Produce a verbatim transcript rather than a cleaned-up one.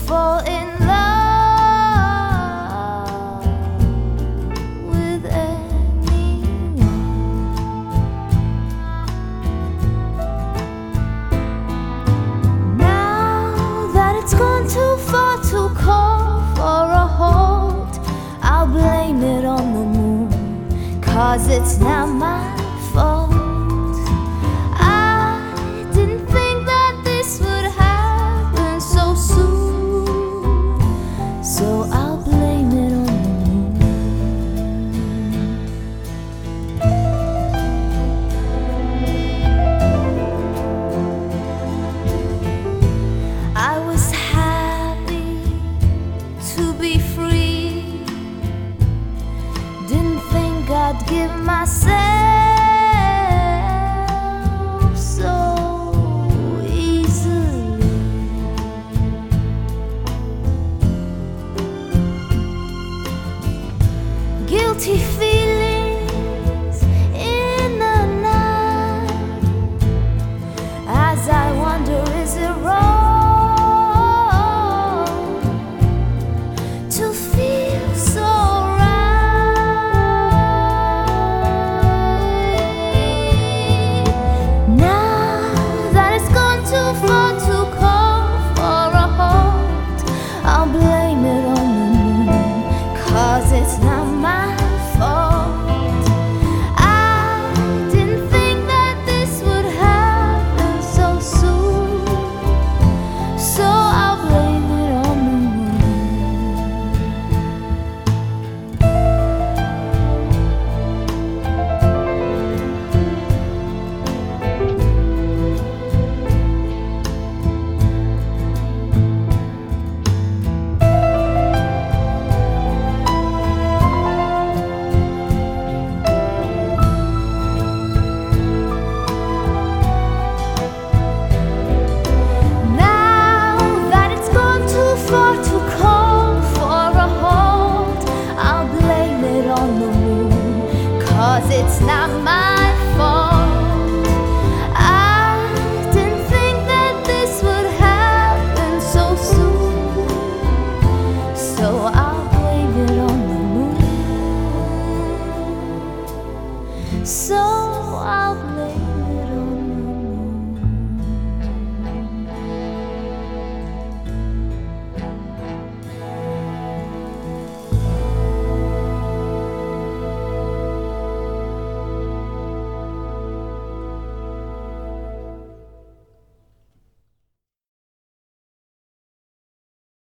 fall in love with anyone. Now that it's gone too far to call for a hold, I'll blame it on the moon, 'cause it's not my fault. So I'll blame it on the moon. I was happy to be free. Didn't think I'd give myself so easily. Guilty feelings in the night as I wonder, is it wrong to feel so right? Now that it's gone too far to call for a hold, I'll blame it on the moon, 'cause it's not my it's not my fault. I didn't think that this would happen so soon, so I'll blame it on the moon. So I'll blame